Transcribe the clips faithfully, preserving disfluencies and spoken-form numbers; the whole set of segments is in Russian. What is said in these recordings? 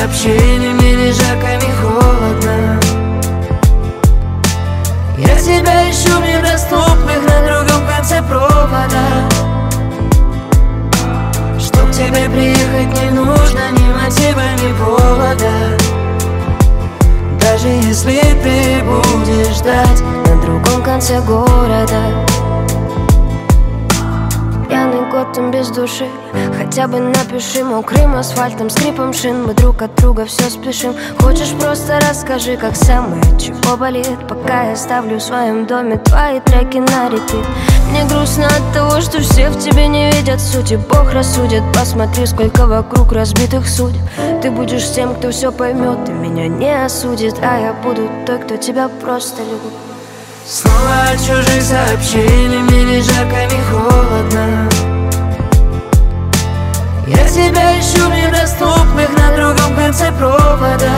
сообщений, мне ни жарко, ни холодно. Я тебя ищу в недоступных на другом конце провода. Чтоб к тебе приехать не нужно ни мотива, ни повода. Даже если ты будешь ждать на другом конце города. Пьяный год, он без души. Хотя бы напиши мокрым асфальтом, скрипом шин. Мы друг от друга все спешим. Хочешь, просто расскажи, как самое, чего болит. Пока я ставлю в своем доме твои треки на репит. Мне грустно от того, что все в тебе не видят сути. Бог рассудит, посмотри, сколько вокруг разбитых судеб. Ты будешь тем, кто все поймет и меня не осудит. А я буду той, кто тебя просто любит. Снова от чужих сообщений, мне ни жарко, ни холодно. Я тебя ищу в недоступных на другом конце провода.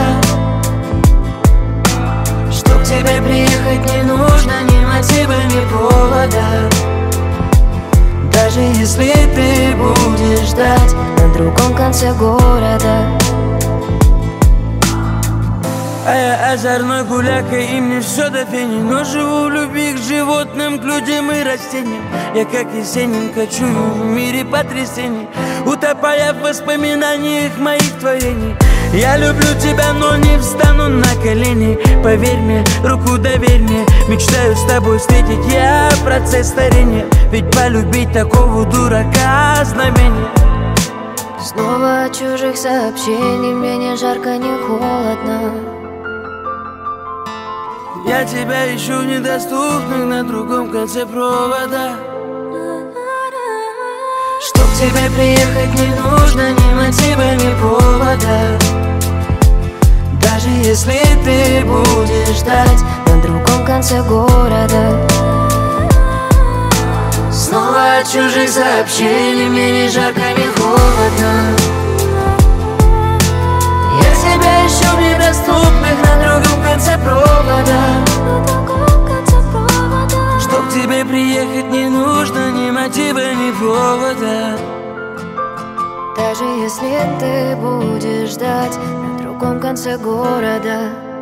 Чтоб к тебе приехать не нужно ни мотива, ни повода. Даже если ты будешь ждать на другом конце города. А я озорной гуляка, и мне все до фени. Но живу в любви к животным, к людям и растениям. Я как Есенин кочую в мире потрясений, утопая в воспоминаниях моих творений. Я люблю тебя, но не встану на колени. Поверь мне, руку доверь мне. Мечтаю с тобой встретить я процесс старения. Ведь полюбить такого дурака знамение. Снова от чужих сообщений, мне ни жарко, ни холодно. Я тебя ищу в недоступных на другом конце провода. Чтоб к тебе приехать не нужно ни мотива, ни повода. Даже если ты будешь ждать на другом конце города. Снова от чужих сообщений, мне ни жарко, ни холодно. Я тебя ищу в недоступных на другом конце провода. Чтоб к тебе приехать не нужно ни мотива, ни повода. Даже если ты будешь ждать на другом конце города.